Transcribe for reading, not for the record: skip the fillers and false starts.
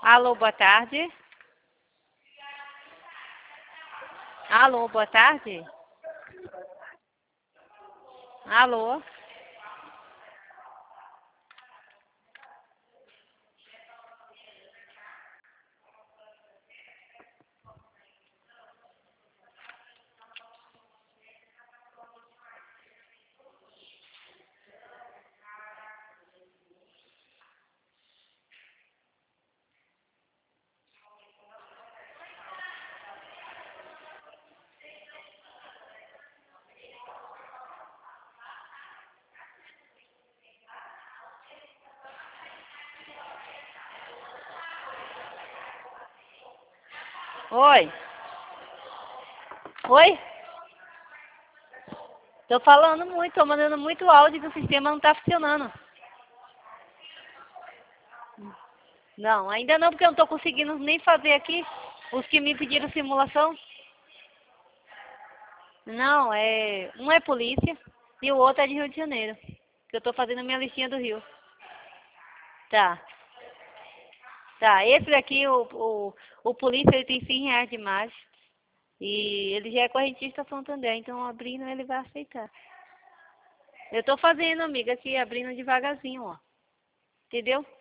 Alô, boa tarde. Alô, boa tarde. Alô. Oi. Oi? Tô falando muito, tô mandando muito áudio que o sistema não tá funcionando. Não, ainda não, porque eu não tô conseguindo nem fazer aqui os que me pediram simulação. Não, um é polícia e o outro é de Rio de Janeiro. Que eu tô fazendo a minha listinha do Rio. Tá. Tá, esse daqui, o polícia, ele tem R$ 100 de mais. E ele já é correntista Santander, então abrindo ele vai aceitar. Eu tô fazendo, amiga, aqui abrindo devagarzinho, ó. Entendeu?